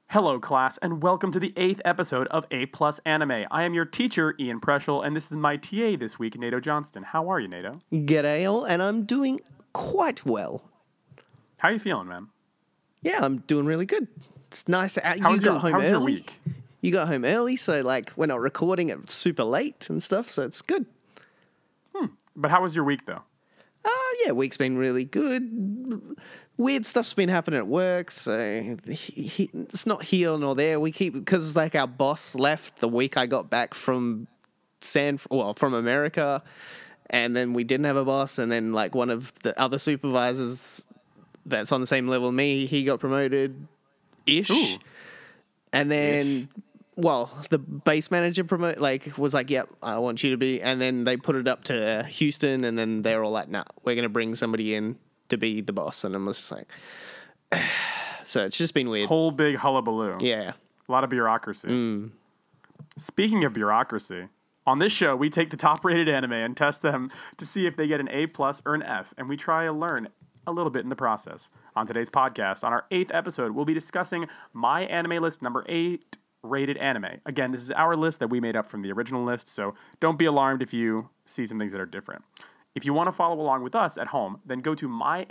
Hello, class, and welcome to the 8th episode of A Plus Anime. I am your teacher, Ian Preschel, and this is my TA this week, Nato Johnston. How are you, Nato? G'day all, and I'm doing quite well. How are you feeling, man? Yeah, I'm doing really good. It's nice. How was your week? You got home early, so we're not recording it super late and stuff, so it's good. But how was your week, though? Yeah, week's been really good. Weird stuff's been happening at work, so it's not here nor there. We keep, because our boss left the week I got back from from America, and then we didn't have a boss, and then one of the other supervisors that's on the same level as me, he got promoted-ish. Ooh. And then, the base manager was like, yep, I want you to be, and then they put it up to Houston, and then they're all like, nah, we're going to bring somebody in to be the boss, and I'm just like, so it's just been weird. Whole big hullabaloo. Yeah. A lot of bureaucracy. Speaking of bureaucracy, on this show, we take the top-rated anime and test them to see if they get an A+ or an F, and we try to learn a little bit in the process. On today's podcast, on our 8th episode, we'll be discussing My Anime List number 8 rated anime. Again, this is our list that we made up from the original list, so don't be alarmed if you see some things that are different. If you want to follow along with us at home, then go to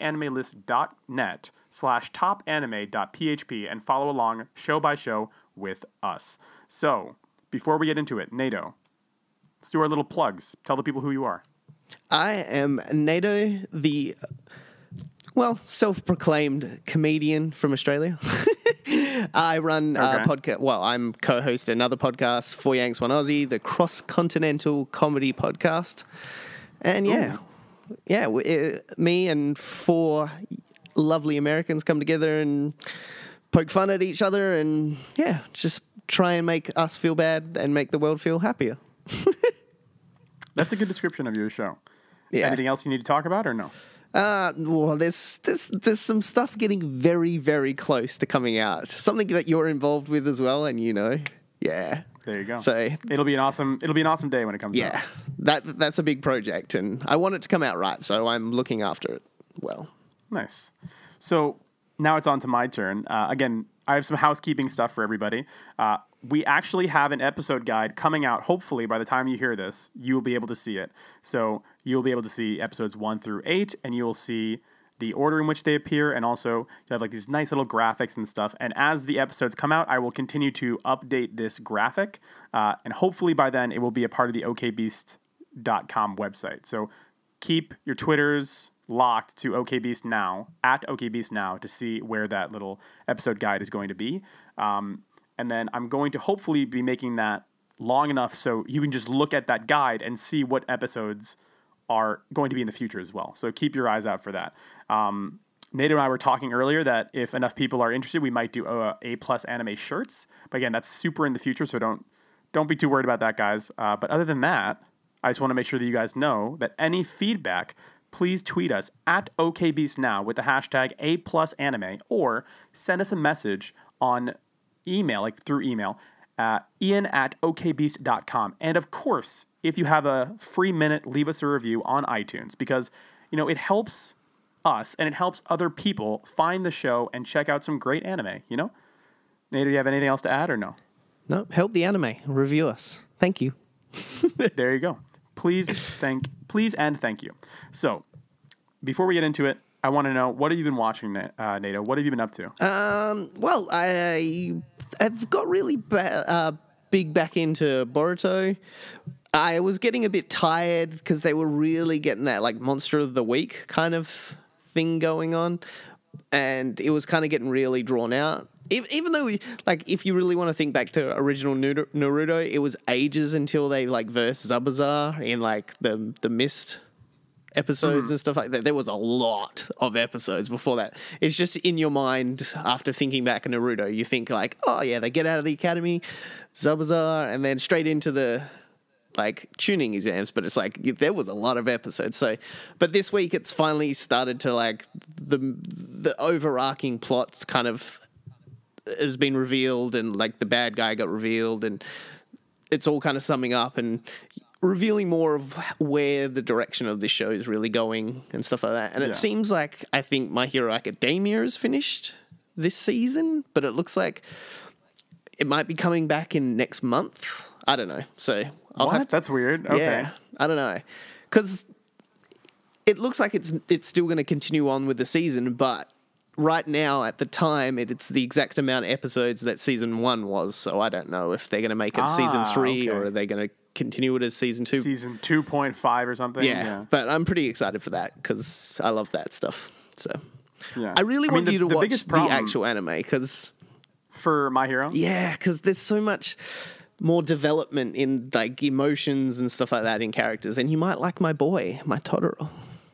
myanimelist.net/topanime.php and follow along show by show with us. So, before we get into it, Nato, let's do our little plugs. Tell the people who you are. I am Nato, the self-proclaimed comedian from Australia. I run a podcast. Well, I'm co-host another podcast, Four Yanks, One Aussie, the cross-continental comedy podcast. And me and four lovely Americans come together and poke fun at each other and, just try and make us feel bad and make the world feel happier. That's a good description of your show. Yeah. Anything else you need to talk about or no? There's some stuff getting very, very close to coming out. Something that you're involved with as well, and yeah. There you go. So it'll be an awesome day when it comes out. Yeah, that's a big project, and I want it to come out right, so I'm looking after it well. Nice. So now it's on to my turn. Again, I have some housekeeping stuff for everybody. We actually have an episode guide coming out. Hopefully, by the time you hear this, you will be able to see it. So you'll be able to see episodes 1 through 8, and you will see the order in which they appear, and also you have these nice little graphics and stuff. And as the episodes come out, I will continue to update this graphic, and hopefully by then it will be a part of the okbeast.com website. So keep your Twitters locked to OKBeast now, at OKBeast now, to see where that little episode guide is going to be. And then I'm going to hopefully be making that long enough so you can just look at that guide and see what episodes are going to be in the future as well. So keep your eyes out for that. Nato and I were talking earlier that if enough people are interested, we might do A+ anime shirts. But again, that's super in the future, so don't be too worried about that, guys. But other than that, I just want to make sure that you guys know that any feedback, please tweet us at OKBeastNow with the hashtag A+anime, or send us a message on email, through email, ian@okbeast.com. And of course, if you have a free minute, leave us a review on iTunes, because, it helps us and it helps other people find the show and check out some great anime, Nato, do you have anything else to add or no? No, help the anime. Review us. Thank you. There you go. Please and thank you. So, before we get into it, I want to know, what have you been watching, Nato? What have you been up to? I've got really big back into Boruto. I was getting a bit tired because they were really getting that Monster of the Week kind of thing going on, and it was kind of getting really drawn out. Even though, if you really want to think back to original Naruto, it was ages until they versed Zabuza in the Mist episodes and stuff like that. There was a lot of episodes before that. It's just in your mind after thinking back on Naruto, you think oh yeah, they get out of the academy, Zabuza, and then straight into the tuning exams. But it's there was a lot of episodes. So, but this week it's finally started to the overarching plots kind of has been revealed, and the bad guy got revealed, and it's all kind of summing up and revealing more of where the direction of this show is really going and stuff like that. And it seems I think My Hero Academia is finished this season, but it looks like it might be coming back in next month. I don't know. So I'll What? have to, That's weird. Okay. yeah, I don't know, because it looks like it's still going to continue on with the season, but right now at the time it's the exact amount of episodes that season 1 was. So I don't know if they're going to make it season 3 okay. or are they going to continue it as season 2. Season 2.5 or something. Yeah, but I'm pretty excited for that because I love that stuff. So Yeah. I really want you to the watch biggest the problem actual anime because for My Hero. yeah, because there's so much more development in like emotions and stuff like that in characters, and you might like my boy, my Totoro.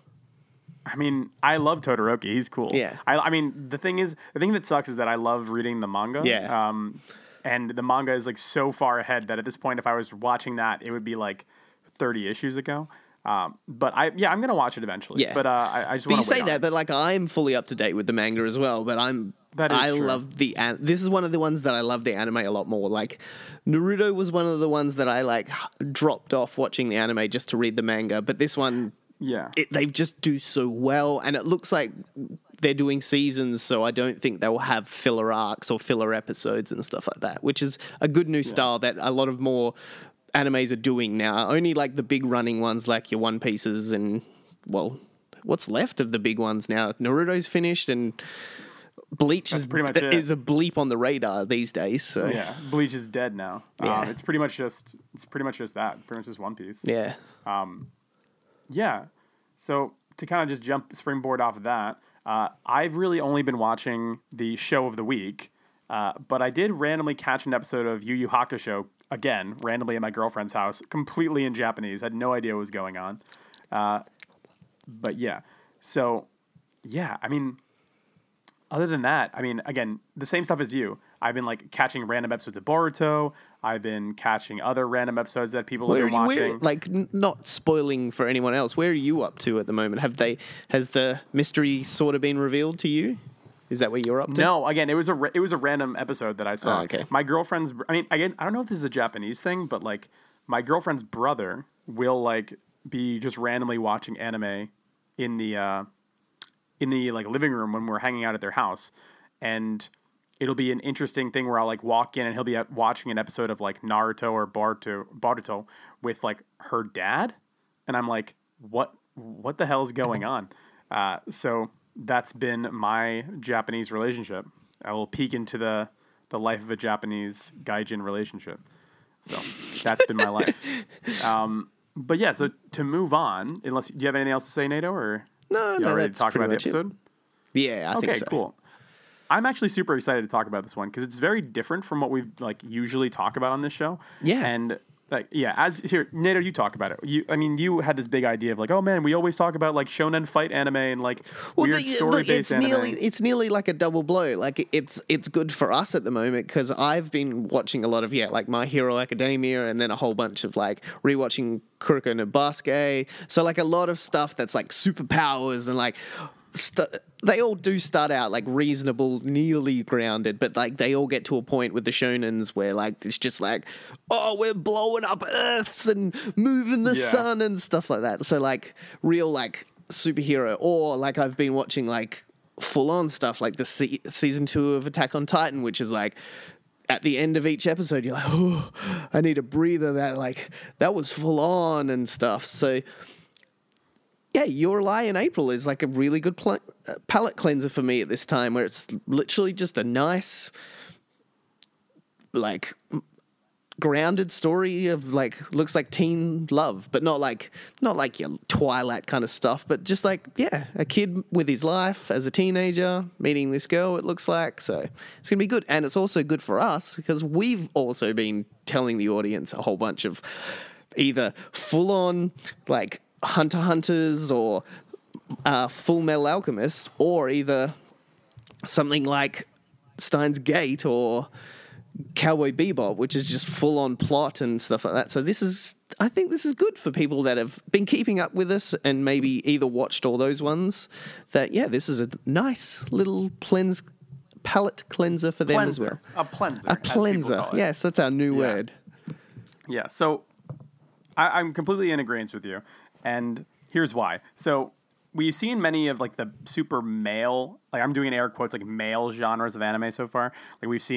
I mean, I love Todoroki. He's cool. Yeah. I mean, the thing that sucks is that I love reading the manga. Yeah. And the manga is like so far ahead that at this point, if I was watching that, it would be like 30 issues ago. But I'm gonna watch it eventually. Yeah. But I just But want you to say that, but like I'm fully up to date with the manga as well. But That is I true. love this is one of the ones that I love the anime a lot more. Like Naruto was one of the ones that I like dropped off watching the anime just to read the manga. But this one, Yeah. they just do so well, and it looks like they're doing seasons, so I don't think they will have filler arcs or filler episodes and stuff like that, which is a good new style that a lot of more animes are doing now. Only like the big running ones like your One Pieces and, well, what's left of the big ones now? Naruto's finished and Bleach pretty much it. is a bleep on the radar these days. So Yeah. Bleach is dead now. Yeah. It's pretty much just that. Pretty much just One Piece. yeah. Yeah. So to kind of just springboard off of that, I've really only been watching the show of the week, but I did randomly catch an episode of Yu Yu Hakusho again, randomly at my girlfriend's house, completely in Japanese. Had no idea what was going on. But yeah. So, yeah, I mean, other than that, I mean, again, the same stuff as you. I've been like catching random episodes of Boruto. I've been catching other random episodes that people have been watching. Like, not spoiling for anyone else, where are you up to at the moment? Has the mystery sort of been revealed to you? Is that where you're up to? No, again, it was a random episode that I saw. Oh, okay. My girlfriend's, I mean, again, I don't know if this is a Japanese thing, but like my girlfriend's brother will like be just randomly watching anime in the like living room when we're hanging out at their house, and it'll be an interesting thing where I'll like walk in and he'll be watching an episode of like Naruto or Boruto with like her dad, and I'm like, what the hell is going on? So that's been my Japanese relationship. I will peek into the life of a Japanese gaijin relationship. So that's been my life. But yeah, so to move on, unless do you have anything else to say, Nato, or No, you already that's talked about the pretty much it. episode? Yeah, I Okay, think so. cool. I'm actually super excited to talk about this one because it's very different from what we like usually talk about on this show. Yeah. And like, yeah, as here, Nato, you talk about it. You had this big idea of like, oh man, we always talk about like shonen fight anime and like weird story-based anime. It's nearly like a double blow. Like it's good for us at the moment because I've been watching a lot of like My Hero Academia and then a whole bunch of like rewatching Kuroko no Basuke. So like a lot of stuff that's like superpowers and like they all do start out like reasonable, nearly grounded, but like they all get to a point with the shonens where like it's just like, oh, we're blowing up Earths and moving the sun and stuff like that. So like real like superhero, or like I've been watching like full on stuff like the season 2 of Attack on Titan, which is like at the end of each episode you're like, oh, I need a breather. That was full on and stuff. So yeah, Your Lie in April is like a really good palate cleanser for me at this time, where it's literally just a nice, like, grounded story of like looks like teen love, but not like your Twilight kind of stuff, but just like a kid with his life as a teenager meeting this girl. It looks like, so it's gonna be good, and it's also good for us because we've also been telling the audience a whole bunch of either full on like Hunter Hunters or Full Metal Alchemist, or either something like Steins Gate or Cowboy Bebop, which is just full on plot and stuff like that. So I think this is good for people that have been keeping up with us and maybe either watched all those ones. That this is a nice little palate cleanser for them as well. A cleanser. A cleanser. Yes, that's our new word. Yeah. So I'm completely in agreement with you. And here's why. So we've seen many of like the super male, like I'm doing air quotes, like male genres of anime so far. Like we've seen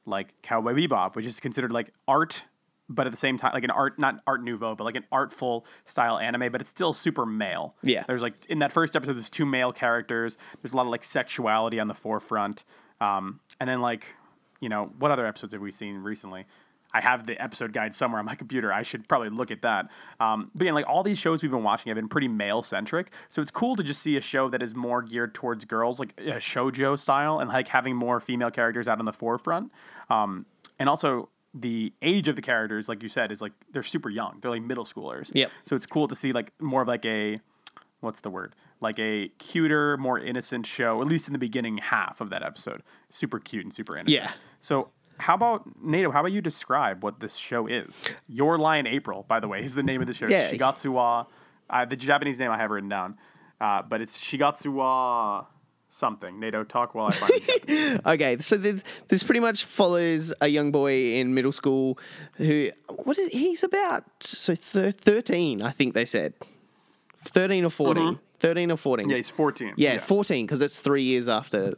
like Cowboy Bebop, which is considered like art, but at the same time, like an art, not art nouveau, but like an artful style anime, but it's still super male. Yeah. There's like, in that first episode, there's two male characters. There's a lot of like sexuality on the forefront. And then like, you know, what other episodes have we seen recently? I have the episode guide somewhere on my computer. I should probably look at that. But yeah, like all these shows we've been watching have been pretty male centric. So it's cool to just see a show that is more geared towards girls, like a shoujo style, and like having more female characters out on the forefront. And also the age of the characters, like you said, is like they're super young. They're like middle schoolers. Yep. So it's cool to see like more of like a, what's the word? Like a cuter, more innocent show, at least in the beginning half of that episode. Super cute and super innocent. Yeah. So how about, Nato, how about you describe what this show is? Your Lie in April, by the way, is the name of the show. Yeah. Shigatsu wa, the Japanese name I have written down, but it's Shigatsu wa something. Nato, talk while I find it. Okay, so this pretty much follows a young boy in middle school who, he's about, so 13, I think they said. 13 or 14. Mm-hmm. 13 or 14. Yeah, he's 14. Yeah, 14, because it's 3 years after,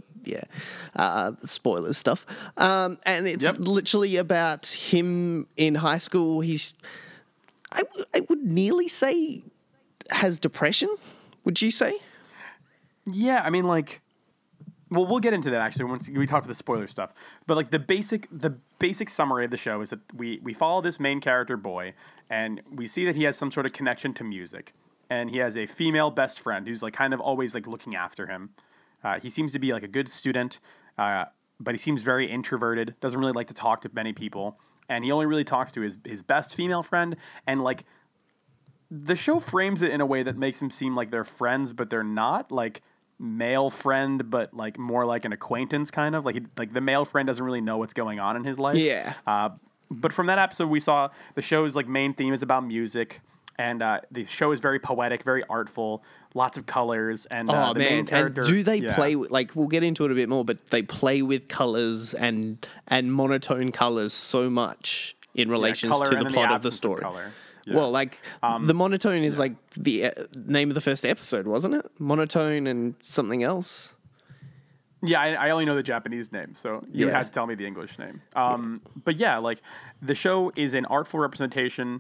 spoilers stuff. And it's literally about him in high school. I would nearly say, has depression, would you say? Yeah, I mean, like, well, we'll get into that actually once we talk to the spoiler stuff. But like the basic summary of the show is that we follow this main character boy, and we see that he has some sort of connection to music, and he has a female best friend who's like kind of always like looking after him. He seems to be like a good student, but he seems very introverted. Doesn't really like to talk to many people, and he only really talks to his best female friend. And like the show frames it in a way that makes him seem like they're friends, but they're not. Like male friend, but like more like an acquaintance kind of. Like the male friend doesn't really know what's going on in his life. Yeah. But from that episode, we saw the show's like main theme is about music. And the show is very poetic, very artful, lots of colors. And the main character, and do they play with, like, we'll get into it a bit more, but they play with colors and monotone colors so much in relations to the plot of the story. Yeah. Well, like, the monotone is like the name of the first episode, wasn't it? Monotone and something else. Yeah, I only know the Japanese name, so you have to tell me the English name. But yeah, like, the show is an artful representation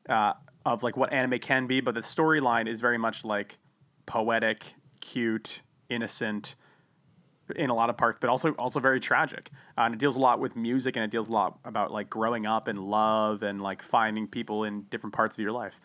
of like what anime can be, but the storyline is very much like poetic, cute, innocent in a lot of parts, but also very tragic. And it deals a lot with music, and it deals a lot about like growing up and love and like finding people in different parts of your life.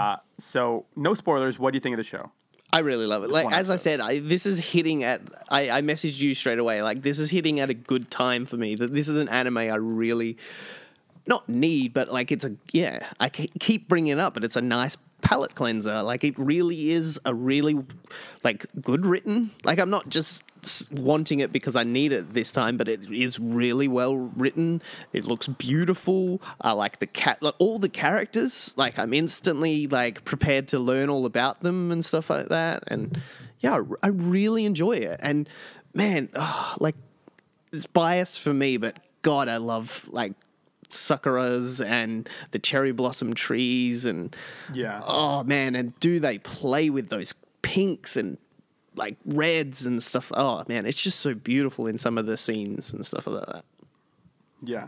So no spoilers. What do you think of the show? I really love it. Like, as I said, this is hitting at, I messaged you straight away, like, this is hitting at a good time for me. That this is an anime I really not need, but like I keep bringing it up, but it's a nice palate cleanser. Like, it really is a really like good written. Like, I'm not just wanting it because I need it this time, but it is really well written. It looks beautiful. I like like all the characters. Like, I'm instantly like prepared to learn all about them and stuff like that. And yeah, I really enjoy it. And man, like, it's biased for me, but God, I love like sakuras and the cherry blossom trees, and oh man, and do they play with those pinks and like reds and stuff. Oh man, it's just so beautiful in some of the scenes and stuff like that. Yeah.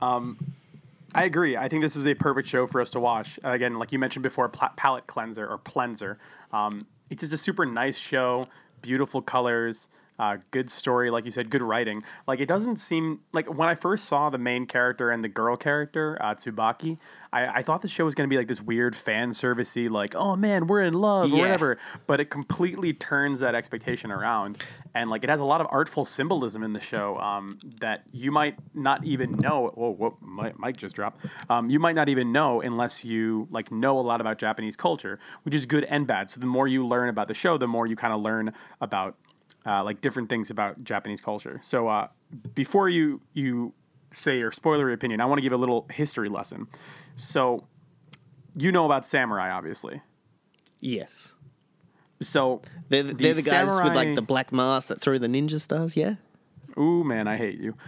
I agree. I think this is a perfect show for us to watch. Again, like you mentioned before, palette cleanser or cleanser. It's just a super nice show, beautiful colors, good story, like you said, good writing. Like, it doesn't seem like when I first saw the main character and the girl character, Tsubaki, I thought the show was going to be like this weird fan servicey, like, oh man, we're in love or whatever. But it completely turns that expectation around. And like, it has a lot of artful symbolism in the show that you might not even know. Whoa, my mic just dropped. You might not even know unless you like know a lot about Japanese culture, which is good and bad. So the more you learn about the show, the more you kind of learn about like different things about Japanese culture. So before you say your spoilery opinion, I want to give a little history lesson. So you know about samurai, obviously. Yes. So they're the guys with like the black mask that throw the ninja stars, yeah? Ooh, man, I hate you.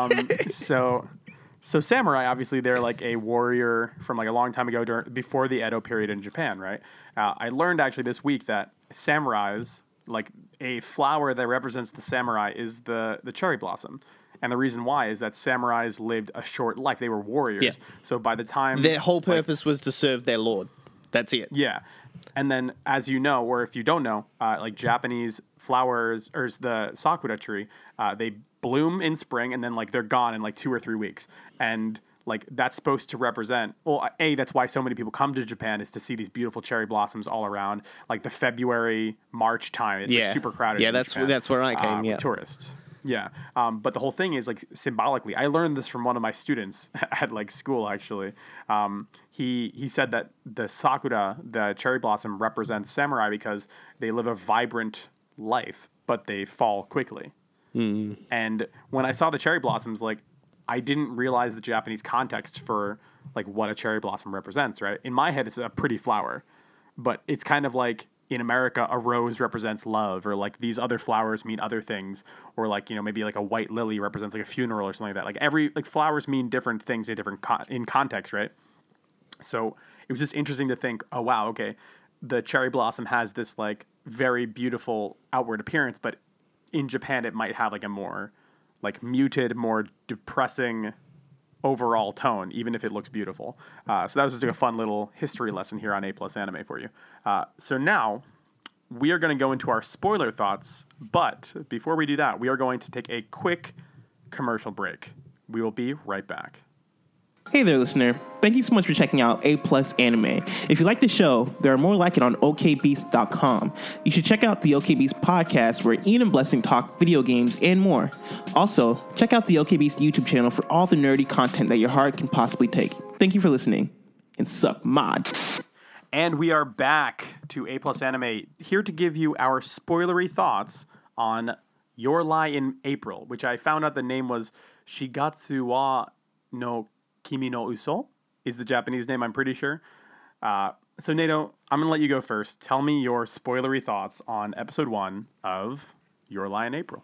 So samurai, obviously, they're like a warrior from like a long time ago, before the Edo period in Japan, right? I learned actually this week that samurais, like a flower that represents the samurai, is the cherry blossom. And the reason why is that samurais lived a short life. They were warriors. Yeah. So by the time Their whole purpose was to serve their lord. That's it. yeah. And then, as you know, or if you don't know, like Japanese flowers, or the sakura tree, they bloom in spring and then like they're gone in like 2 or 3 weeks. And like that's supposed to represent, well, that's why so many people come to Japan, is to see these beautiful cherry blossoms all around. Like the February, March time, it's like super crowded. Yeah, in that's Japan, where I came. with Yeah, tourists. Yeah, but the whole thing is like symbolically. I learned this from one of my students at like school. Actually, he said that the sakura, the cherry blossom, represents samurai because they live a vibrant life, but they fall quickly. And when I saw the cherry blossoms, like I didn't realize the Japanese context for like what a cherry blossom represents. Right, in my head, it's a pretty flower, but it's kind of like, in America, a rose represents love, or like these other flowers mean other things, or like, you know, maybe like a white lily represents like a funeral or something like that. Like like flowers mean different things in different in context, right? So it was just interesting to think, oh wow, okay, the cherry blossom has this like very beautiful outward appearance, but in Japan it might have like a more like muted, more depressing overall tone, even if it looks beautiful. So that was just like a fun little history lesson here on A+ Anime for you. So now we are going to go into our spoiler thoughts, but before we do that, we are going to take a quick commercial break. We will be right back. Hey there, listener. Thank you so much for checking out A+ Anime. If you like the show, there are more like it on okbeast.com. You should check out the OKBeast podcast, where Ian and Blessing talk video games and more. Also, check out the OKBeast YouTube channel for all the nerdy content that your heart can possibly take. Thank you for listening, and suck mod. And we are back to A+ Anime, here to give you our spoilery thoughts on Your Lie in April, which I found out the name was Shigatsu wa no Kimi no Uso, is the Japanese name, I'm pretty sure. So, Nato, I'm going to let you go first. Tell me your spoilery thoughts on episode 1 of Your Lie in April.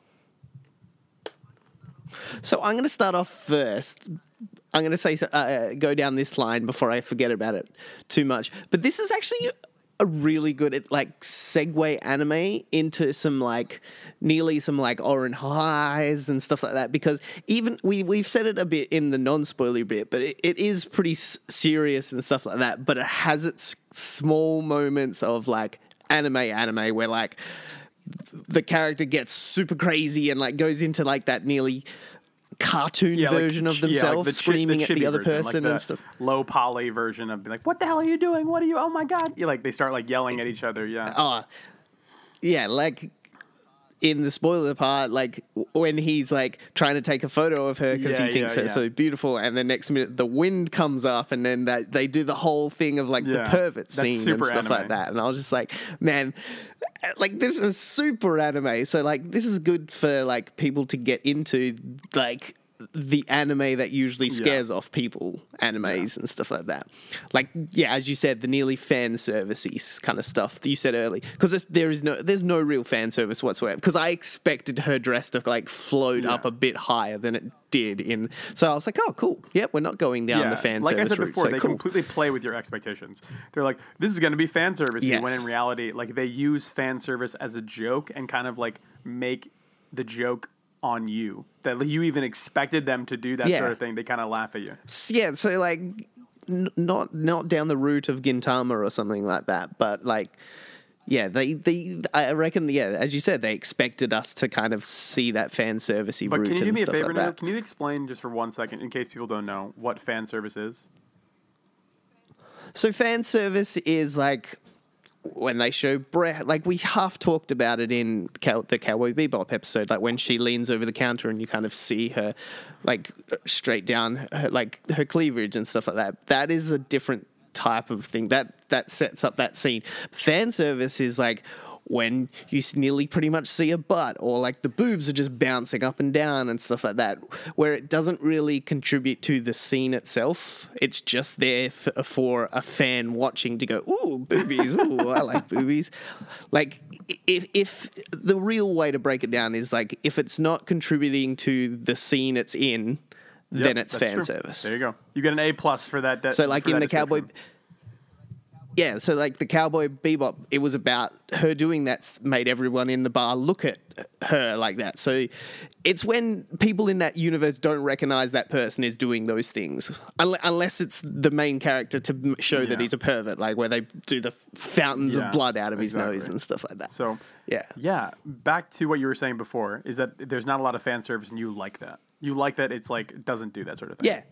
So I'm going to start off first. I'm going to say go down this line before I forget about it too much. But this is actually a really good like segue anime into some like nearly some like Oren highs and stuff like that, because even we've said it a bit in the non-spoiler bit, but it is pretty serious and stuff like that, but it has its small moments of like anime where like the character gets super crazy and like goes into like that nearly cartoon version of themselves, screaming at the other person, like and stuff. Low poly version of being like, "What the hell are you doing? What are you? Oh my god!" Like they start like yelling at each other. Yeah. Yeah. Like in the spoiler part, like when he's like trying to take a photo of her because he thinks her so beautiful, and the next minute the wind comes up, and then that they do the whole thing of like the pervert scene and stuff like that. And I was just like, man, like this is super anime. So like this is good for like people to get into like the anime that usually scares off people, animes and stuff like that. Like, as you said, the nearly fan servicey kind of stuff that you said earlier, because there's no real fan service whatsoever, because I expected her dress to like float up a bit higher than it did so I was like, oh cool, we're not going down the fan service route. Like I said before, they cool. completely play with your expectations. They're like, this is going to be fan servicey, when in reality, like they use fan service as a joke and kind of like make the joke on you, that you even expected them to do that sort of thing. They kind of laugh at you. So like not down the route of Gintama or something like that, but like they I reckon as you said, they expected us to kind of see that fan servicey route. But can you do me a favor, Neil? Can you explain just for 1 second, in case people don't know, what fan service is? So fan service is like when they show breath, like we half talked about it in the Cowboy Bebop episode, like when she leans over the counter and you kind of see her like straight down her cleavage and stuff like that. That is a different type of thing that sets up that scene. Fan service is like when you nearly pretty much see a butt, or like the boobs are just bouncing up and down and stuff like that, where it doesn't really contribute to the scene itself. It's just there for a fan watching to go, ooh, boobies, ooh, I like boobies. Like, if the real way to break it down is like, if it's not contributing to the scene it's in, then it's fan service. There you go. You get an A+ for that. So like in the Cowboy... Yeah, so like the Cowboy Bebop, it was about her doing that made everyone in the bar look at her like that. So it's when people in that universe don't recognize that person is doing those things, unless it's the main character to show that he's a pervert, like where they do the fountains of blood out of his nose and stuff like that. So yeah. Back to what you were saying before is that there's not a lot of fan service, and you like that. You like that it's like doesn't do that sort of thing. Yeah.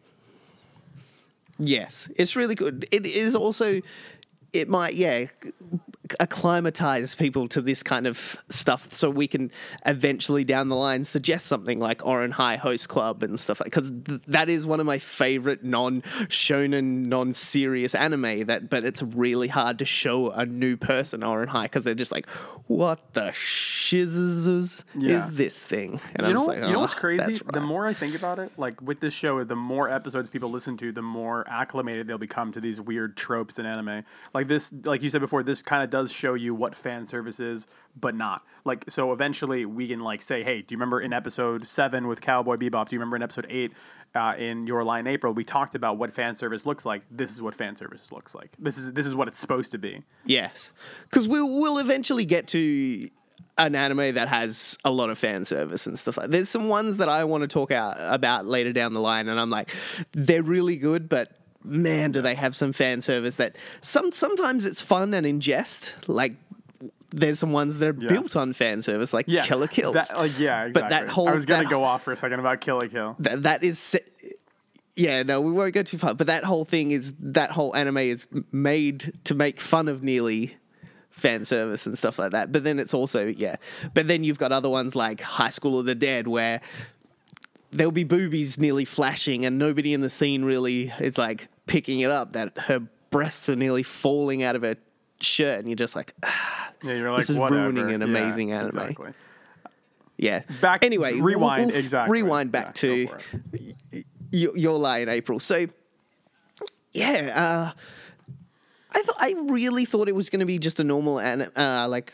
Yes, it's really good. It is also. It might, acclimatize people to this kind of stuff so we can eventually down the line suggest something like Ouran High Host Club and stuff like because that is one of my favorite non-shonen, non-serious anime but it's really hard to show a new person Ouran High because they're just like, what the shizzles is this thing? And you I'm know, just like, you know what's crazy? that's right. The more I think about it, like with this show, the more episodes people listen to, the more acclimated they'll become to these weird tropes in anime. Like this, like you said before, this kind of does show you what fan service is, but not. Like, so eventually we can like say, hey, do you remember in episode 7 with Cowboy Bebop? Do you remember in episode 8 in Your Lie in April? We talked about what fan service looks like. This is what fan service looks like. This is what it's supposed to be. Yes, because we'll eventually get to an anime that has a lot of fan service and stuff like that. There's some ones that I want to talk about later down the line, and I'm like, they're really good, but man, do they have some fan service that sometimes it's fun and in jest. Like, there's some ones that are built on fan service, like Kill la Kill. Exactly. But that whole... I was going to go off for a second about Kill la Kill. That is... Yeah, no, we won't go too far. But that whole anime is made to make fun of nearly fan service and stuff like that. But then it's also, But then you've got other ones like High School of the Dead where there'll be boobies nearly flashing and nobody in the scene really is like picking it up, that her breasts are nearly falling out of her shirt, and you're just like, you're like, this is whatever. ruining an amazing anime. Exactly. Yeah. Rewind. We'll rewind back to Your Lie in April. So, I really thought it was going to be just a normal like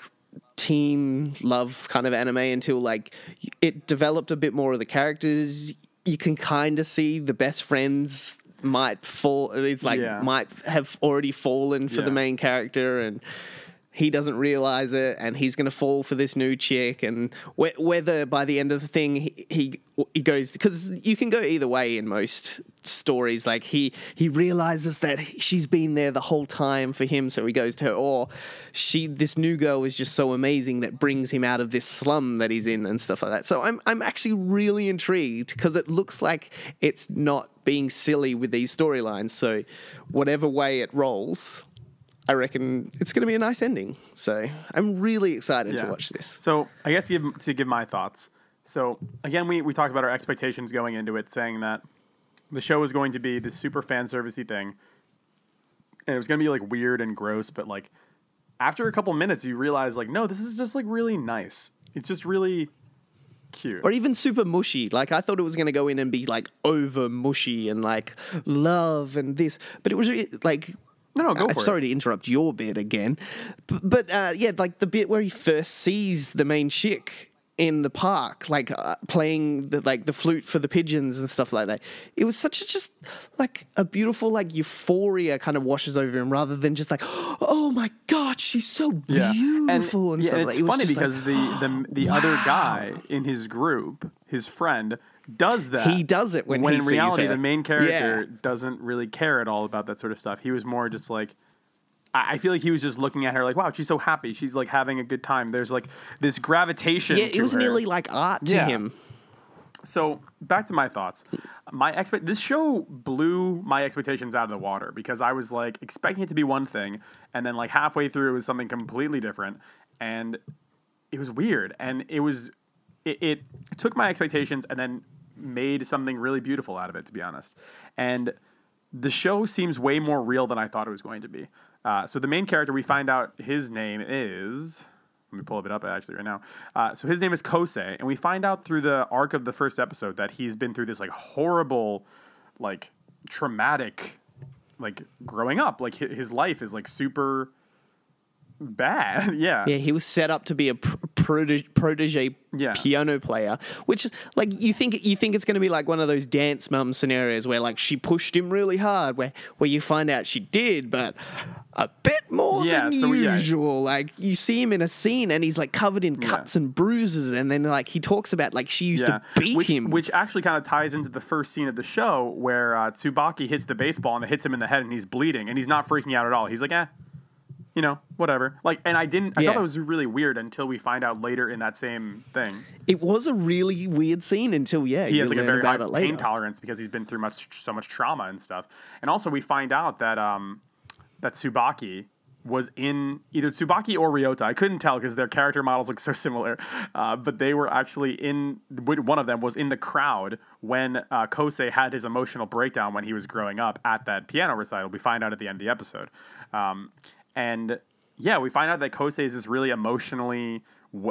teen love kind of anime until like it developed a bit more of the characters. You can kind of see the best friends might fall. It's like might have already fallen for the main character, and he doesn't realize it, and he's going to fall for this new chick. And whether by the end of the thing he goes, because you can go either way in most stories. Like he realizes that she's been there the whole time for him, so he goes to her, or this new girl is just so amazing that brings him out of this slum that he's in and stuff like that. So I'm actually really intrigued because it looks like it's not being silly with these storylines. So whatever way it rolls, I reckon it's going to be a nice ending. So I'm really excited to watch this. So I guess to give my thoughts. So again, we talked about our expectations going into it, saying that the show was going to be this super fan servicey thing, and it was going to be like weird and gross. But like after a couple minutes, you realize like, no, this is just like really nice. It's just really cute. Or even super mushy. Like I thought it was going to go in and be like over mushy and like love and this, but it was like. No, go for it. I'm sorry to interrupt your bit again. But like the bit where he first sees the main chick in the park, like playing the flute for the pigeons and stuff like that. It was such just like a beautiful like euphoria kind of washes over him rather than just like, oh my God, she's so beautiful and stuff like that. It's funny because the other guy in his group, his friend, does that. He does it when he in sees reality her. the main character doesn't really care at all about that sort of stuff. He was more just like, I feel like he was just looking at her like, wow, she's so happy. She's like having a good time. There's like this gravitation. Yeah, it was her. nearly like art to him. So back to my thoughts. This show blew my expectations out of the water because I was like expecting it to be one thing, and then like halfway through it was something completely different, and it was weird, and it took my expectations and then made something really beautiful out of it, to be honest. And the show seems way more real than I thought it was going to be. So the main character, we find out his name is... Let me pull it up actually right now. So his name is Kosei, and we find out through the arc of the first episode that he's been through this like horrible, like traumatic, like growing up. Like his life is like super bad. Yeah. Yeah, he was set up to be a protege Yeah. piano player, which like you think it's going to be like one of those dance mum scenarios where like she pushed him really hard, where you find out she did, but a bit more than usual. Like you see him in a scene and he's like covered in cuts and bruises, and then like he talks about like she used to beat him, which actually kind of ties into the first scene of the show where Tsubaki hits the baseball and it hits him in the head and he's bleeding and he's not freaking out at all. He's like, you know, whatever. Like, and I thought it was really weird until we find out later in that same thing. It was a really weird scene until he has like a very high pain tolerance because he's been through so much trauma and stuff. And also we find out that that Tsubaki was in either Tsubaki or Ryota. I couldn't tell because their character models look so similar. But they were actually one of them was in the crowd when Kosei had his emotional breakdown when he was growing up at that piano recital. We find out at the end of the episode. And yeah, we find out that Kosei is this really emotionally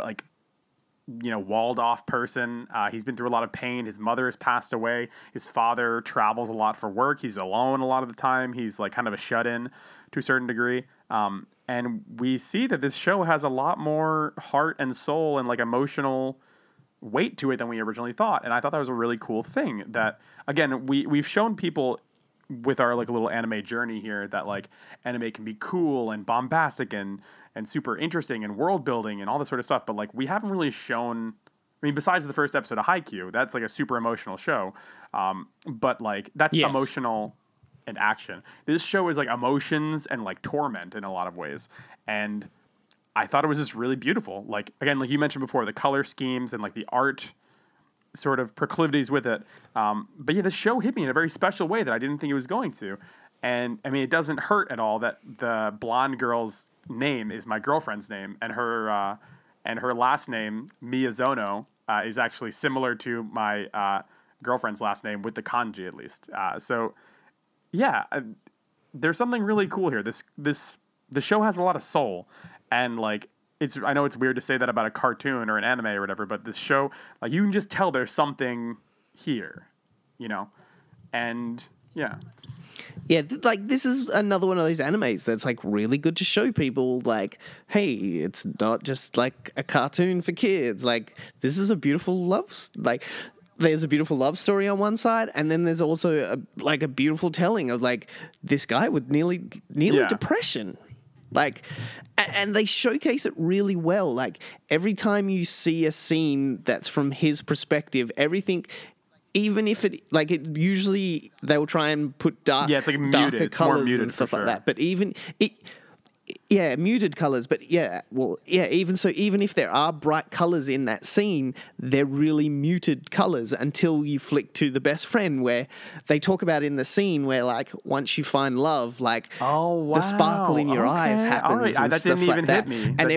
walled off person. He's been through a lot of pain. His mother has passed away. His father travels a lot for work. He's alone a lot of the time. He's like kind of a shut-in to a certain degree. And we see that this show has a lot more heart and soul and like emotional weight to it than we originally thought. And I thought that was a really cool thing that, again, we've shown people with our like little anime journey here that like anime can be cool and bombastic and super interesting and world building and all this sort of stuff. But like we haven't really shown, I mean, besides the first episode of Haikyuu, that's like a super emotional show. But like that's emotional and action. This show is like emotions and like torment in a lot of ways. And I thought it was just really beautiful. Like, again, like you mentioned before, the color schemes and like the art sort of proclivities with it. But yeah, the show hit me in a very special way that I didn't think it was going to. And I mean, it doesn't hurt at all that the blonde girl's name is my girlfriend's name, and her last name, Miyazono, is actually similar to my girlfriend's last name with the kanji at least. So yeah, there's something really cool here. The show has a lot of soul, and like I know it's weird to say that about a cartoon or an anime or whatever, but this show, like you can just tell there's something here, you know, and yeah. Yeah, like this is another one of those animes that's like really good to show people like, hey, it's not just like a cartoon for kids. Like this is a beautiful there's a beautiful love story on one side, and then there's also a beautiful telling of like this guy with nearly depression. Like, and they showcase it really well. Like every time you see a scene that's from his perspective, everything, even if it usually they'll try and put darker colors and stuff like that. But even muted colors. But even if there are bright colors in that scene, they're really muted colors until you flick to the best friend, where they talk about in the scene where like once you find love, like the sparkle in your eyes happens. And that stuff didn't even like that. hit me. And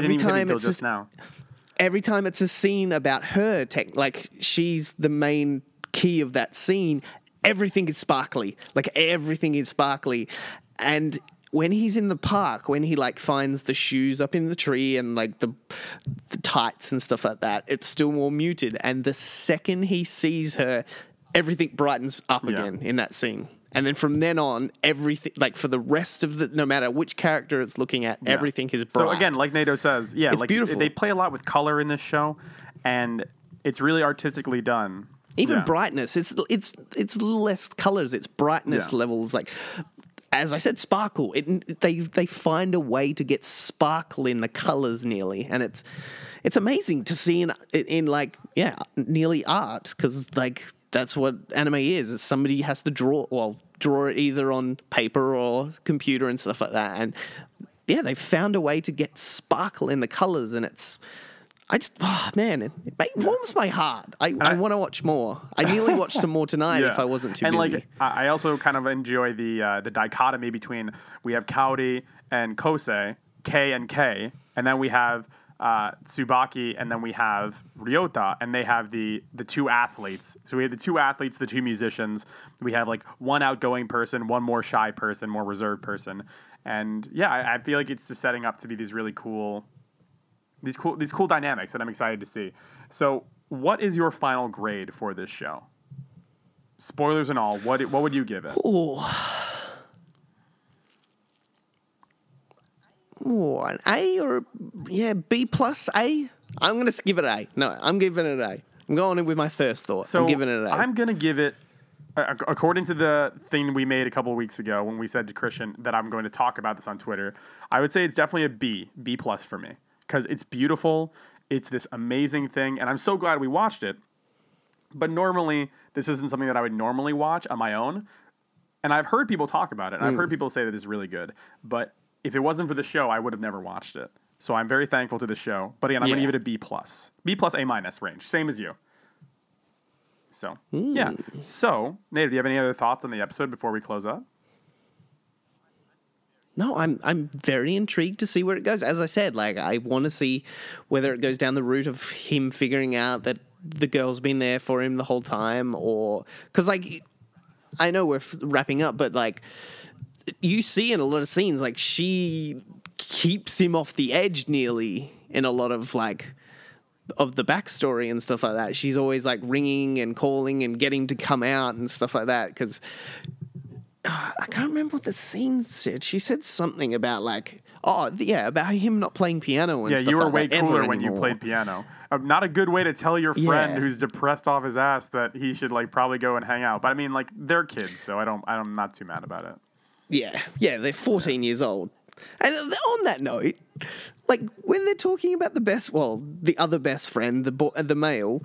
every time it's a scene about her, like she's the main key of that scene, everything is sparkly. Like everything is sparkly. And when he's in the park, when he like finds the shoes up in the tree and like the tights and stuff like that, it's still more muted. And the second he sees her, everything brightens up again in that scene. And then from then on, everything, like for the rest of no matter which character it's looking at, everything is bright. So again, like Nato says, it's like beautiful. They play a lot with color in this show, and it's really artistically done. Even brightness, it's less colors, it's brightness levels. Like, as I said, sparkle. They find a way to get sparkle in the colors nearly, and it's amazing to see in like nearly art, because like that's what anime is. Somebody has to draw it either on paper or computer and stuff like that, and they found a way to get sparkle in the colors, and it warms my heart. I want to watch more. I nearly watched some more tonight if I wasn't too busy. And like, I also kind of enjoy the dichotomy between, we have Kaori and Kosei, K and K, and then we have Tsubaki, and then we have Ryota, and they have the two athletes. So we have the two athletes, the two musicians. We have like one outgoing person, one more shy person, more reserved person. And I feel like it's just setting up to be these really cool... These cool dynamics that I'm excited to see. So, what is your final grade for this show? Spoilers and all. What would you give it? An A or B plus A? I'm going to give it an A. No, I'm giving it an A. I'm going in with my first thought. So I'm giving it an A. I'm going to give it, according to the thing we made a couple of weeks ago when we said to Christian that I'm going to talk about this on Twitter, I would say it's definitely a B plus for me, because it's beautiful. It's this amazing thing, and I'm so glad we watched it. But normally, this isn't something that I would normally watch on my own. And I've heard people talk about it, and I've heard people say that it's really good. But if it wasn't for the show, I would have never watched it. So I'm very thankful to the show. But again, I'm going to give it a B plus. B plus, A minus range. Same as you. So, yeah. So, Nate, do you have any other thoughts on the episode before we close up? No, I'm very intrigued to see where it goes. As I said, like, I want to see whether it goes down the route of him figuring out that the girl's been there for him the whole time, or... Because, like, I know we're wrapping up, but, like, you see in a lot of scenes, like, she keeps him off the edge nearly in a lot of, like... of the backstory and stuff like that. She's always like ringing and calling and getting to come out and stuff like that. Because I can't remember what the scene said. She said something about like, about him not playing piano and stuff like that. Yeah, you were way cooler when anymore. you played piano. Not a good way to tell your friend who's depressed off his ass that he should like probably go and hang out. But I mean, like, they're kids, so I'm not too mad about it. Yeah, they're 14 years old. And on that note, like when they're talking about the other best friend, the male,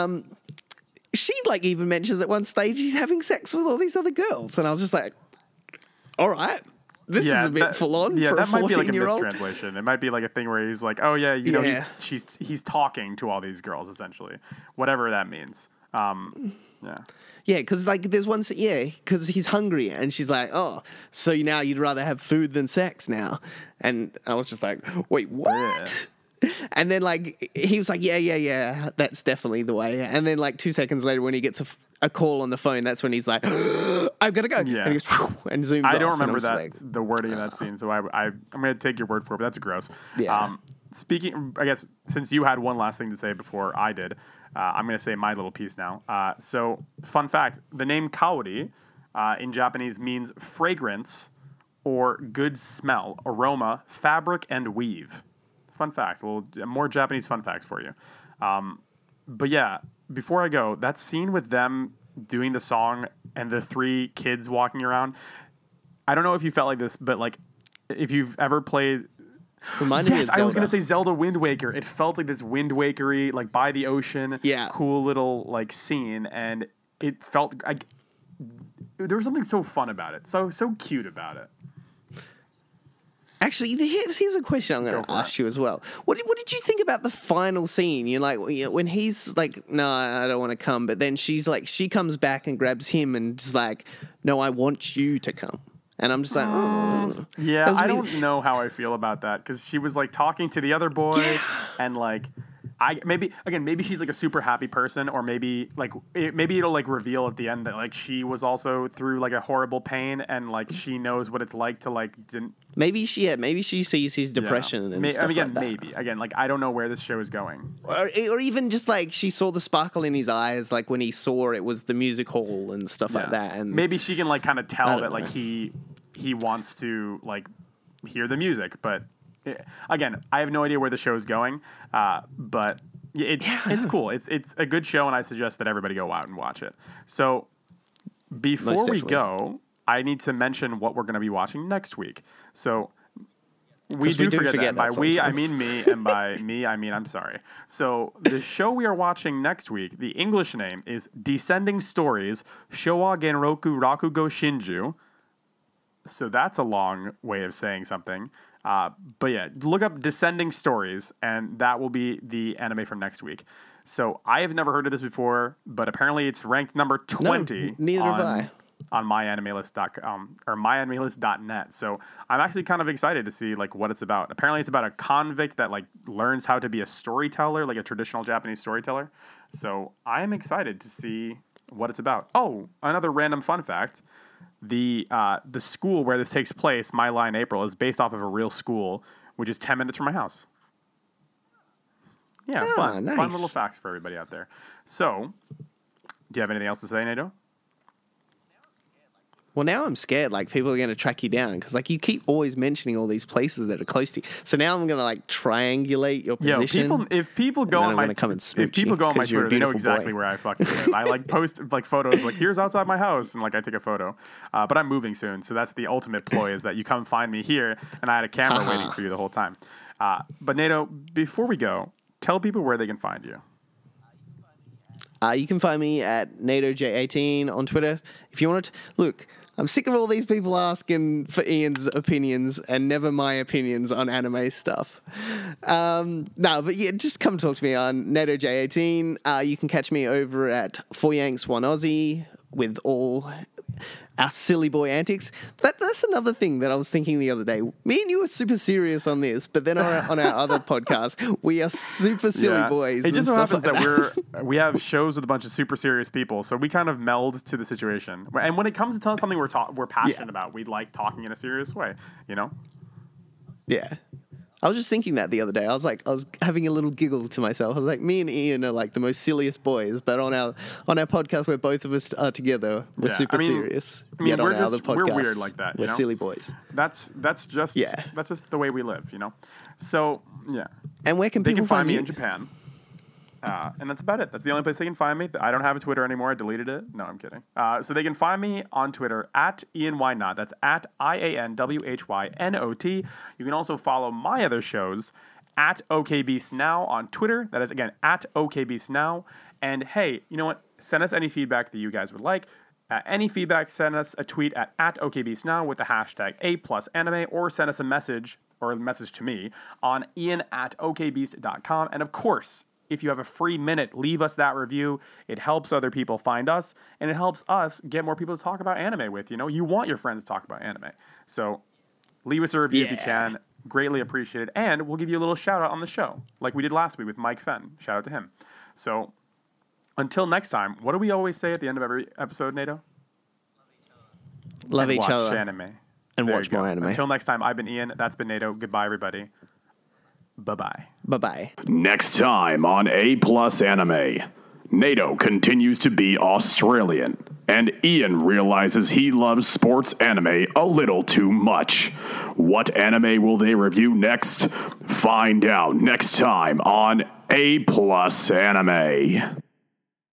she like even mentions at one stage he's having sex with all these other girls, and I was just like, all right, this is a bit full on for a 14-year-old. Yeah, that might be like a mistranslation. It might be like a thing where he's like, oh yeah, he's talking to all these girls essentially, whatever that means. Yeah. Yeah, because like there's one, because he's hungry, and she's like, "Oh, so now you'd rather have food than sex now?" And I was just like, "Wait, what?" Yeah. And then like he was like, "Yeah, that's definitely the way." And then like 2 seconds later, when he gets a call on the phone, that's when he's like, "I've got to go," and he goes and zooms. I don't remember the wording of that scene, so I'm going to take your word for it. But that's gross. Yeah. Speaking, I guess since you had one last thing to say before I did. I'm going to say my little piece now. So, fun fact, the name kaori in Japanese means fragrance or good smell, aroma, fabric, and weave. Fun facts, a little more Japanese fun facts for you. But yeah, before I go, that scene with them doing the song and the 3 kids walking around, I don't know if you felt like this, but like if you've ever played... Reminded me of Zelda. I was going to say Zelda Wind Waker. It felt like this Wind Wakery, like by the ocean, cool little like scene, and it felt like there was something so fun about it, so cute about it. Actually, here's a question I'm going to ask you as well. What did you think about the final scene? You're like, when he's like, no, I don't want to come, but then she comes back and grabs him and is like, no, I want you to come. And I'm just like, oh. Yeah, I don't know how I feel about that, because she was like talking to the other boy, and like, maybe she's like a super happy person, or maybe it'll like reveal at the end that like she was also through like a horrible pain, and like she knows what it's like to like maybe she sees his depression and stuff like that. Maybe again, like I don't know where this show is going, or even just like she saw the sparkle in his eyes, like when he saw it was the music hall and stuff like that, and maybe she can like kind of tell that like he wants to like hear the music, but. Again, I have no idea where the show is going, but it's cool. It's a good show, and I suggest that everybody go out and watch it. So before we go, I need to mention what we're going to be watching next week. So we do forget that. By we, I mean me, and by me, I mean I'm sorry. So the show we are watching next week, the English name is Descending Stories, Showa Genroku Rakugo Shinju. So that's a long way of saying something. But yeah, look up Descending Stories, and that will be the anime for next week. So I have never heard of this before, but apparently it's ranked number 20 no, neither have I. On myanimelist.com or myanimelist.net. So I'm actually kind of excited to see like what it's about. Apparently it's about a convict that like learns how to be a storyteller, like a traditional Japanese storyteller. So I am excited to see what it's about. Oh, another random fun fact. The school where this takes place, My Lie in April, is based off of a real school, which is 10 minutes from my house. Yeah, fun. Nice. Fun little facts for everybody out there. So, do you have anything else to say, Nato? Well, now I'm scared. Like, people are going to track you down because, like, you keep always mentioning all these places that are close to you. So now I'm going to, like, triangulate your position. If people go on my Twitter, they know exactly where I fucking live. I like post like photos like here's outside my house, and like I take a photo. But I'm moving soon, so that's the ultimate ploy is that you come find me here, and I had a camera waiting for you the whole time. But Nato, before we go, tell people where they can find you. You can find me at NatoJ18 on Twitter. If you want to look. I'm sick of all these people asking for Ian's opinions and never my opinions on anime stuff. But yeah, just come talk to me on NatoJ18. You can catch me over at 4Yanks1Aussie with all our silly boy antics. That's another thing that I was thinking the other day. Me and you are super serious on this, but then on our other podcast, we are super silly boys. It just so happens that we have shows with a bunch of super serious people, so we kind of meld to the situation. And when it comes to telling something we're passionate about, we like talking in a serious way, you know? Yeah. I was just thinking that the other day. I was having a little giggle to myself. I was like, me and Ian are like the most silliest boys, but on our podcast where both of us are together, we're super serious. Yet on our other podcasts, we're weird like that. We're silly boys. That's just the way we live, you know. So yeah. And where can people find me in Japan? And that's about it. That's the only place they can find me. I don't have a Twitter anymore. I deleted it. No, I'm kidding. So they can find me on Twitter at Ian Whynot. That's at IANWHYNOT. You can also follow my other shows at OKBeastNow on Twitter. That is, again, at OKBeastNow. And hey, you know what? Send us any feedback that you guys would like. Any feedback, send us a tweet at OKBeastNow with the hashtag A+anime, or send us a message to me on ian@okbeast.com. And of course, if you have a free minute, leave us that review. It helps other people find us, and it helps us get more people to talk about anime with. You know, you want your friends to talk about anime. So leave us a review if you can. Greatly appreciated. And we'll give you a little shout out on the show, like we did last week with Mike Fenn. Shout out to him. So until next time, what do we always say at the end of every episode, Nato? Love each other. Watch anime. And watch more anime. Until next time, I've been Ian. That's been Nato. Goodbye, everybody. Bye-bye. Bye-bye. Next time on A+ Anime, Nato continues to be Australian, and Ian realizes he loves sports anime a little too much. What anime will they review next? Find out next time on A+ Anime.